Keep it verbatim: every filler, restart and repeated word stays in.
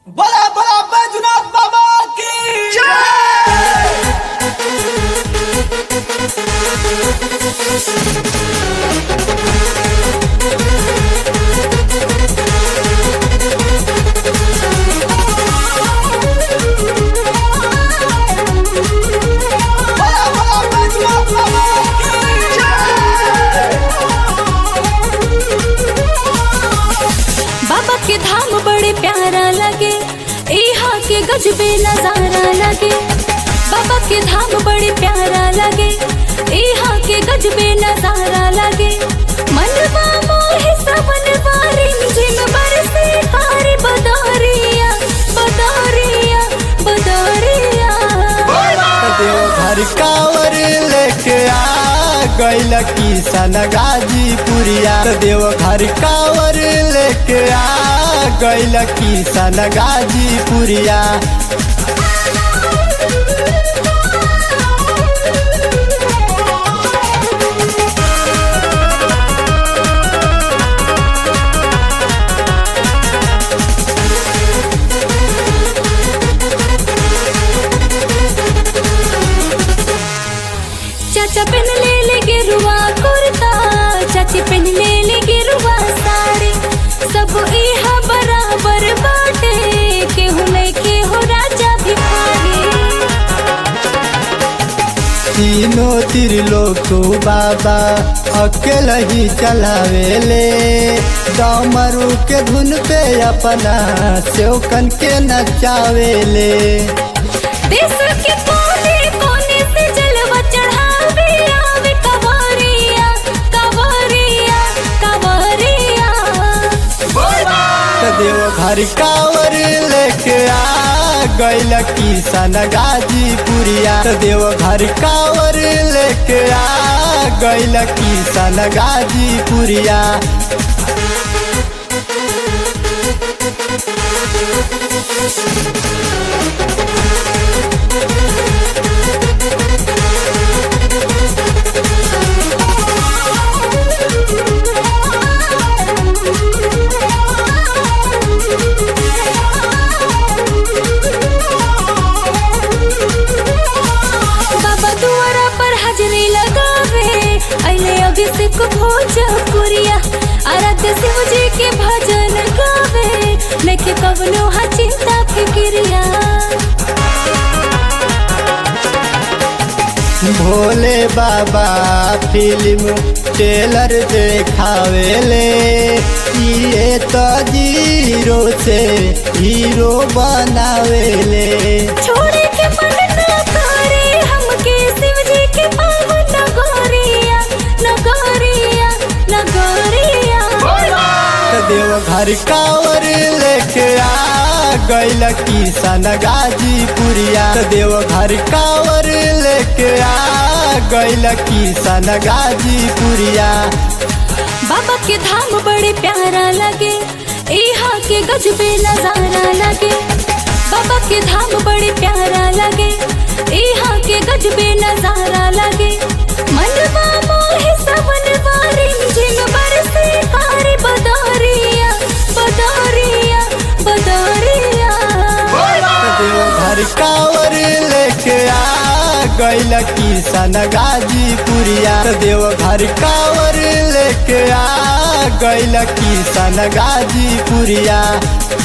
बड़ा बड़ा बैजनाथ बाबा की बड़ा बड़ा बैजनाथ बाबा बाबा के धाम बड़े प्यारा लगे, यहाँ के गजबे नजारा लगे। बाबा के धाम बड़े प्यारा लगे, यहाँ के गजबे नजारा लगे। मनवा मोहे सवनवा रिमझिम बरसे कारी बदरिया बदरिया बदरिया। देवघर कांवर लेके आ गइल किशन गाजीपुरिया। देवघर कांवर लेके आ गइल किशन गाजीपुरिया। चाचा पहन ले ले गेरुआ कुर्ता, चाची पहन ले ले गेरुआ साड़ी। सब इहा बराबर बाटे, केहू नहीं केहू राजा भिखारी। तीनों त्रिलोक बाबा अकेला ही चलावेले। डमरू के धुन पे अपना सेवकन के नचावेले। देश के कोने कोने से जलवा चढ़ावे आवे कवरिया कवरिया कवरिया। देवघर कांवर लेके आ गइल किशन गाजीपुरिया। देवघर कांवर लेके आ गइल किशन गाजीपुरिया। बाबा दुआरा पर हाजरी लगावे, अइले अभिषेक भोजपुरिया। आराध्य शिव जी के भजन गावे, नइखे कवनो हा चिंता फिक्रिया। भोले बाबा फिल्म टेलर देखावेले। ये तो जीरो से हीरो बनावेले। छोड़े के मन ना करे हमके शिव जी के पावन नगरिया नगरिया नगरिया। देवघर कांवर लेके आ गइल किशन गाजीपुरिया। देवघर कांवर लेके आ गइल किशन गाजीपुरिया। बाबा के धाम बड़े प्यारा लगे, यहाँ के गजबे नजारा लगे। बाबा के धाम बड़े प्यारा लगे, यहाँ के गजबे नजारा लगे। मनवा मोहे सवनवा रिमझिम बरसे कारी बदरिया बदरिया बदरिया। देवघर कांवर लेके आ गइल किशन गाजीपुरिया। देवघर कांवर लेके आ गइल किशन गाजीपुरिया।